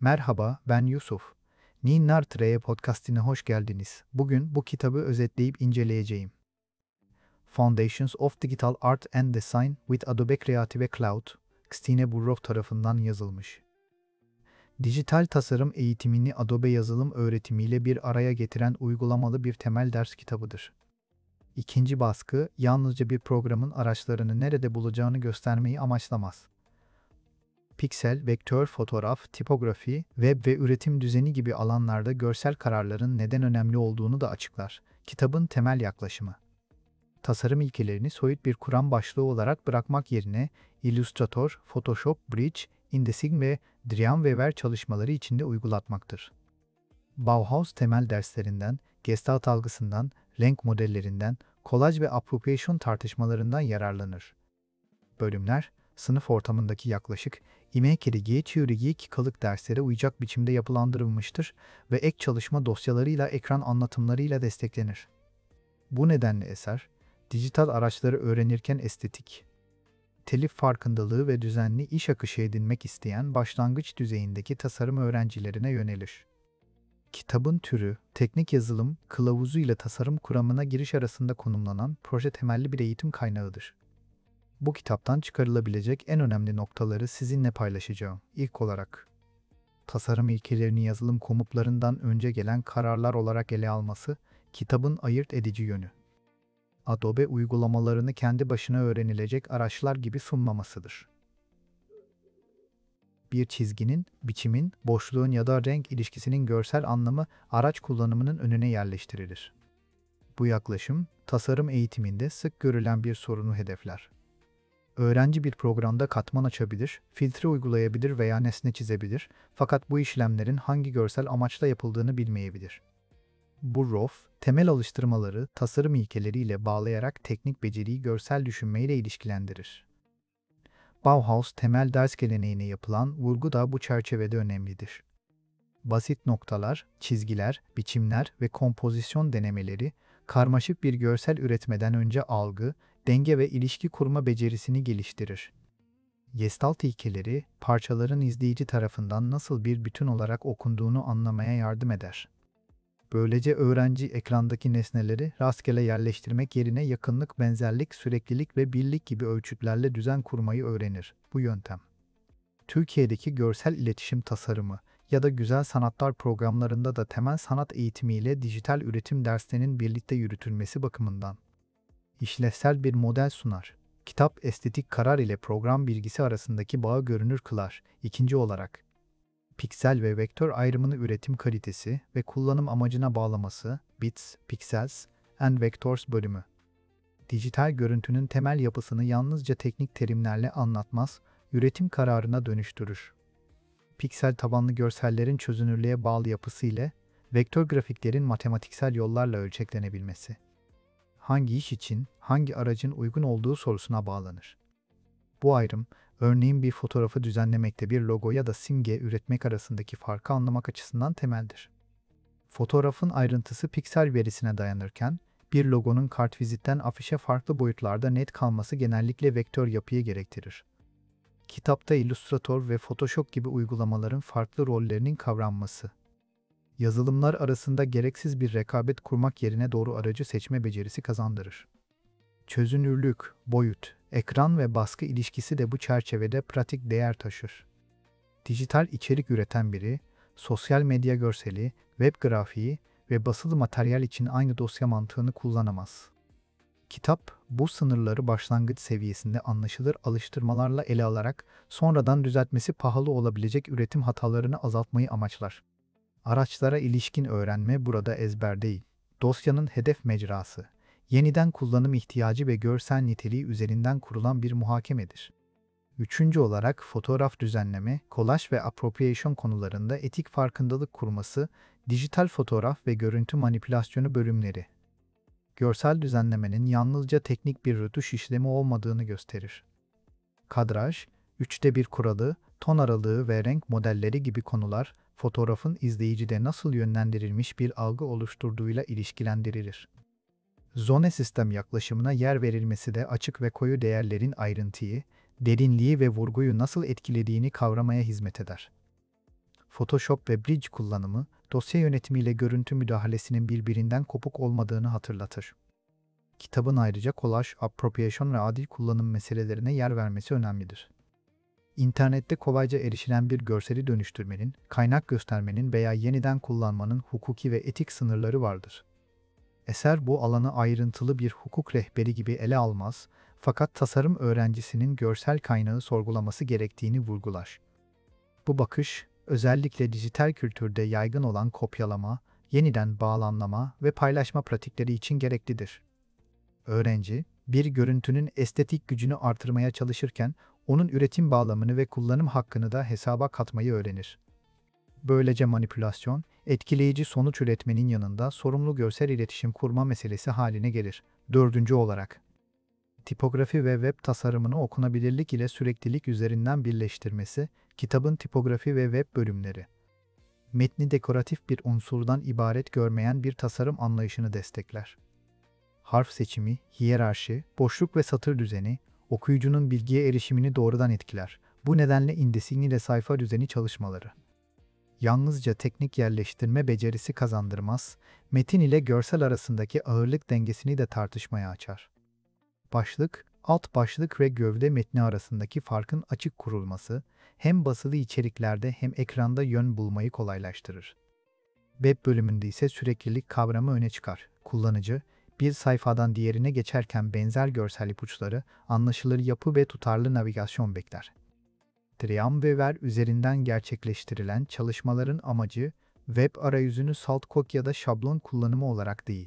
Merhaba, ben Yusuf. Ninnar Treye podcastine hoş geldiniz. Bugün bu kitabı özetleyip inceleyeceğim. Foundations of Digital Art and Design with Adobe Creative Cloud, Christine Burrow tarafından yazılmış. Dijital tasarım eğitimini Adobe yazılım öğretimiyle bir araya getiren uygulamalı bir temel ders kitabıdır. İkinci baskı, yalnızca bir programın araçlarını nerede bulacağını göstermeyi amaçlamaz. Piksel, vektör, fotoğraf, tipografi, web ve üretim düzeni gibi alanlarda görsel kararların neden önemli olduğunu da açıklar. Kitabın temel yaklaşımı. Tasarım ilkelerini soyut bir kuram başlığı olarak bırakmak yerine Illustrator, Photoshop, Bridge, InDesign ve Dreamweaver çalışmaları içinde uygulatmaktır. Bauhaus temel derslerinden, Gestalt algısından, renk modellerinden, kolaj ve appropriation tartışmalarından yararlanır. Bölümler, sınıf ortamındaki yaklaşık İmekirigi, Çürigi, Kikalık derslere uyacak biçimde yapılandırılmıştır ve ek çalışma dosyalarıyla ekran anlatımlarıyla desteklenir. Bu nedenle eser, dijital araçları öğrenirken estetik, telif farkındalığı ve düzenli iş akışı edinmek isteyen başlangıç düzeyindeki tasarım öğrencilerine yönelir. Kitabın türü, teknik yazılım, kılavuzu ile tasarım kuramına giriş arasında konumlanan proje temelli bir eğitim kaynağıdır. Bu kitaptan çıkarılabilecek en önemli noktaları sizinle paylaşacağım. İlk olarak, tasarım ilkelerini yazılım komutlarından önce gelen kararlar olarak ele alması, kitabın ayırt edici yönü. Adobe uygulamalarını kendi başına öğrenilecek araçlar gibi sunmamasıdır. Bir çizginin, biçimin, boşluğun ya da renk ilişkisinin görsel anlamı araç kullanımının önüne yerleştirilir. Bu yaklaşım, tasarım eğitiminde sık görülen bir sorunu hedefler. Öğrenci bir programda katman açabilir, filtre uygulayabilir veya nesne çizebilir, fakat bu işlemlerin hangi görsel amaçla yapıldığını bilmeyebilir. Burrow, temel alıştırmaları tasarım ilkeleriyle bağlayarak teknik beceriyi görsel düşünmeyle ilişkilendirir. Bauhaus temel ders geleneğine yapılan vurgu da bu çerçevede önemlidir. Basit noktalar, çizgiler, biçimler ve kompozisyon denemeleri, karmaşık bir görsel üretmeden önce algı, denge ve ilişki kurma becerisini geliştirir. Gestalt ilkeleri, parçaların izleyici tarafından nasıl bir bütün olarak okunduğunu anlamaya yardım eder. Böylece öğrenci ekrandaki nesneleri rastgele yerleştirmek yerine yakınlık, benzerlik, süreklilik ve birlik gibi ölçütlerle düzen kurmayı öğrenir. Bu yöntem, Türkiye'deki görsel iletişim tasarımı ya da güzel sanatlar programlarında da temel sanat eğitimiyle dijital üretim derslerinin birlikte yürütülmesi bakımından işlevsel bir model sunar. Kitap, estetik karar ile program bilgisi arasındaki bağı görünür kılar. İkinci olarak, piksel ve vektör ayrımını üretim kalitesi ve kullanım amacına bağlaması, Bits, Pixels and Vectors bölümü. Dijital görüntünün temel yapısını yalnızca teknik terimlerle anlatmaz, üretim kararına dönüştürür. Piksel tabanlı görsellerin çözünürlüğe bağlı yapısı ile vektör grafiklerin matematiksel yollarla ölçeklenebilmesi, hangi iş için hangi aracın uygun olduğu sorusuna bağlanır. Bu ayrım, örneğin bir fotoğrafı düzenlemekte bir logo ya da simge üretmek arasındaki farkı anlamak açısından temeldir. Fotoğrafın ayrıntısı piksel verisine dayanırken, bir logonun kartvizitten afişe farklı boyutlarda net kalması genellikle vektör yapıyı gerektirir. Kitapta Illustrator ve Photoshop gibi uygulamaların farklı rollerinin kavranması, yazılımlar arasında gereksiz bir rekabet kurmak yerine doğru aracı seçme becerisi kazandırır. Çözünürlük, boyut, ekran ve baskı ilişkisi de bu çerçevede pratik değer taşır. Dijital içerik üreten biri, sosyal medya görseli, web grafiği ve basılı materyal için aynı dosya mantığını kullanamaz. Kitap, bu sınırları başlangıç seviyesinde anlaşılır alıştırmalarla ele alarak sonradan düzeltmesi pahalı olabilecek üretim hatalarını azaltmayı amaçlar. Araçlara ilişkin öğrenme burada ezber değil, dosyanın hedef mecrası, yeniden kullanım ihtiyacı ve görsel niteliği üzerinden kurulan bir muhakemedir. Üçüncü olarak fotoğraf düzenleme, kolaj ve appropriation konularında etik farkındalık kurması, dijital fotoğraf ve görüntü manipülasyonu bölümleri, görsel düzenlemenin yalnızca teknik bir rötuş işlemi olmadığını gösterir. Kadraj, 1/3 kuralı, ton aralığı ve renk modelleri gibi konular, fotoğrafın izleyicide nasıl yönlendirilmiş bir algı oluşturduğuyla ilişkilendirilir. Zone sistem yaklaşımına yer verilmesi de açık ve koyu değerlerin ayrıntıyı, derinliği ve vurguyu nasıl etkilediğini kavramaya hizmet eder. Photoshop ve Bridge kullanımı, dosya yönetimiyle görüntü müdahalesinin birbirinden kopuk olmadığını hatırlatır. Kitabın ayrıca kolaj, appropriation ve adil kullanım meselelerine yer vermesi önemlidir. İnternette kolayca erişilen bir görseli dönüştürmenin, kaynak göstermenin veya yeniden kullanmanın hukuki ve etik sınırları vardır. Eser bu alanı ayrıntılı bir hukuk rehberi gibi ele almaz, fakat tasarım öğrencisinin görsel kaynağı sorgulaması gerektiğini vurgular. Bu bakış, özellikle dijital kültürde yaygın olan kopyalama, yeniden bağlamlama ve paylaşma pratikleri için gereklidir. Öğrenci, bir görüntünün estetik gücünü artırmaya çalışırken, onun üretim bağlamını ve kullanım hakkını da hesaba katmayı öğrenir. Böylece manipülasyon, etkileyici sonuç üretmenin yanında sorumlu görsel iletişim kurma meselesi haline gelir. Dördüncü olarak, tipografi ve web tasarımını okunabilirlik ile süreklilik üzerinden birleştirmesi, kitabın tipografi ve web bölümleri, metni dekoratif bir unsurdan ibaret görmeyen bir tasarım anlayışını destekler. Harf seçimi, hiyerarşi, boşluk ve satır düzeni, okuyucunun bilgiye erişimini doğrudan etkiler. Bu nedenle indesign ile sayfa düzeni çalışmaları yalnızca teknik yerleştirme becerisi kazandırmaz, metin ile görsel arasındaki ağırlık dengesini de tartışmaya açar. Başlık, alt başlık ve gövde metni arasındaki farkın açık kurulması, hem basılı içeriklerde hem ekranda yön bulmayı kolaylaştırır. Web bölümünde ise süreklilik kavramı öne çıkar. Kullanıcı, bir sayfadan diğerine geçerken benzer görsel ipuçları, anlaşılır yapı ve tutarlı navigasyon bekler. Dreamweaver üzerinden gerçekleştirilen çalışmaların amacı, web arayüzünü salt kod ya da şablon kullanımı olarak değil,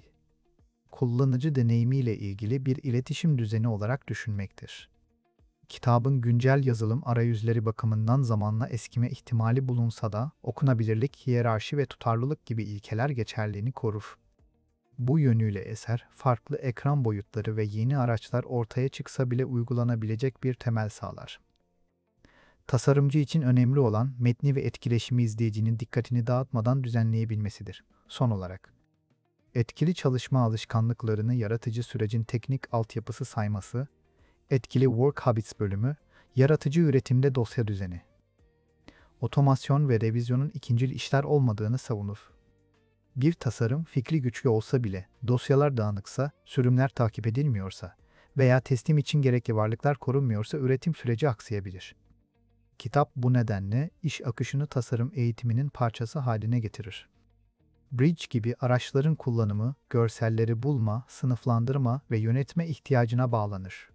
kullanıcı deneyimiyle ilgili bir iletişim düzeni olarak düşünmektir. Kitabın güncel yazılım arayüzleri bakımından zamanla eskime ihtimali bulunsa da, okunabilirlik, hiyerarşi ve tutarlılık gibi ilkeler geçerliliğini korur. Bu yönüyle eser, farklı ekran boyutları ve yeni araçlar ortaya çıksa bile uygulanabilecek bir temel sağlar. Tasarımcı için önemli olan metni ve etkileşimi izleyicinin dikkatini dağıtmadan düzenleyebilmesidir. Son olarak, etkili çalışma alışkanlıklarını yaratıcı sürecin teknik altyapısı sayması, etkili Work Habits bölümü, yaratıcı üretimde dosya düzeni, otomasyon ve revizyonun ikincil işler olmadığını savunur. Bir tasarım fikri güçlü olsa bile, dosyalar dağınıksa, sürümler takip edilmiyorsa veya teslim için gerekli varlıklar korunmuyorsa üretim süreci aksayabilir. Kitap bu nedenle iş akışını tasarım eğitiminin parçası haline getirir. Bridge gibi araçların kullanımı, görselleri bulma, sınıflandırma ve yönetme ihtiyacına bağlanır.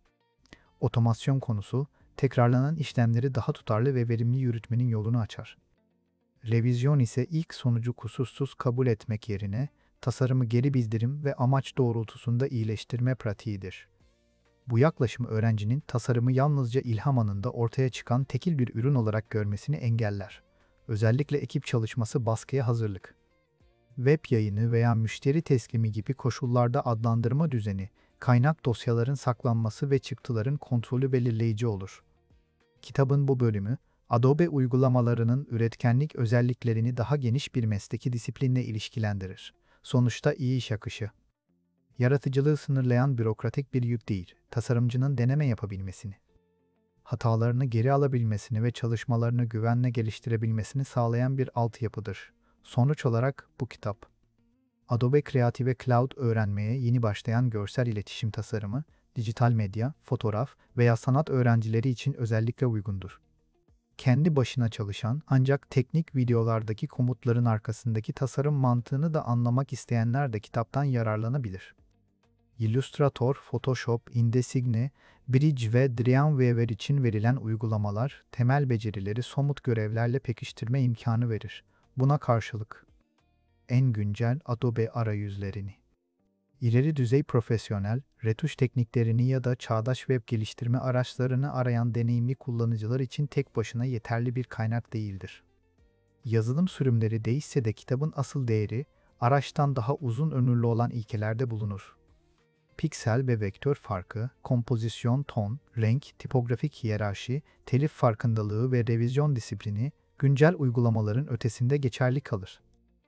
Otomasyon konusu, tekrarlanan işlemleri daha tutarlı ve verimli yürütmenin yolunu açar. Revizyon ise ilk sonucu kusursuz kabul etmek yerine, tasarımı geri bildirim ve amaç doğrultusunda iyileştirme pratiğidir. Bu yaklaşım öğrencinin tasarımı yalnızca ilham anında ortaya çıkan tekil bir ürün olarak görmesini engeller. Özellikle ekip çalışması, baskıya hazırlık, web yayını veya müşteri teslimi gibi koşullarda adlandırma düzeni, kaynak dosyaların saklanması ve çıktıların kontrolü belirleyici olur. Kitabın bu bölümü, Adobe uygulamalarının üretkenlik özelliklerini daha geniş bir mesleki disiplinle ilişkilendirir. Sonuçta iyi iş akışı, yaratıcılığı sınırlayan bürokratik bir yük değil, tasarımcının deneme yapabilmesini, hatalarını geri alabilmesini ve çalışmalarını güvenle geliştirebilmesini sağlayan bir altyapıdır. Sonuç olarak bu kitap, Adobe Creative Cloud öğrenmeye yeni başlayan görsel iletişim tasarımı, dijital medya, fotoğraf veya sanat öğrencileri için özellikle uygundur. Kendi başına çalışan ancak teknik videolardaki komutların arkasındaki tasarım mantığını da anlamak isteyenler de kitaptan yararlanabilir. Illustrator, Photoshop, InDesign, Bridge ve Dreamweaver için verilen uygulamalar, temel becerileri somut görevlerle pekiştirme imkanı verir. Buna karşılık, en güncel Adobe arayüzlerini, ileri düzey profesyonel, retuş tekniklerini ya da çağdaş web geliştirme araçlarını arayan deneyimli kullanıcılar için tek başına yeterli bir kaynak değildir. Yazılım sürümleri değişse de kitabın asıl değeri, araçtan daha uzun ömürlü olan ilkelerde bulunur. Piksel ve vektör farkı, kompozisyon, ton, renk, tipografik hiyerarşi, telif farkındalığı ve revizyon disiplini, güncel uygulamaların ötesinde geçerli kalır.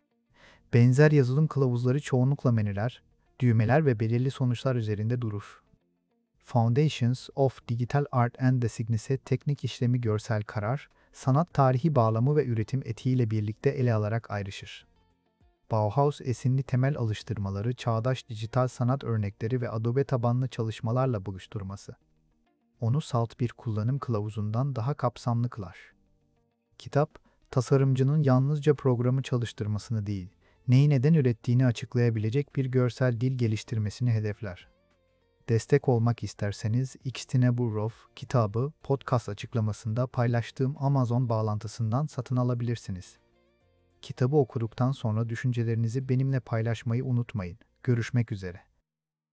Benzer yazılım kılavuzları çoğunlukla menüler, düğmeler ve belirli sonuçlar üzerinde durur. Foundations of Digital Art and Design ise teknik işlemi görsel karar, sanat tarihi bağlamı ve üretim etiğiyle birlikte ele alarak ayrışır. Bauhaus esinli temel alıştırmaları çağdaş dijital sanat örnekleri ve Adobe tabanlı çalışmalarla buluşturması, onu salt bir kullanım kılavuzundan daha kapsamlı kılar. Kitap, tasarımcının yalnızca programı çalıştırmasını değil, neyi neden ürettiğini açıklayabilecek bir görsel dil geliştirmesini hedefler. Destek olmak isterseniz Xtine Burov kitabı podcast açıklamasında paylaştığım Amazon bağlantısından satın alabilirsiniz. Kitabı okuduktan sonra düşüncelerinizi benimle paylaşmayı unutmayın. Görüşmek üzere.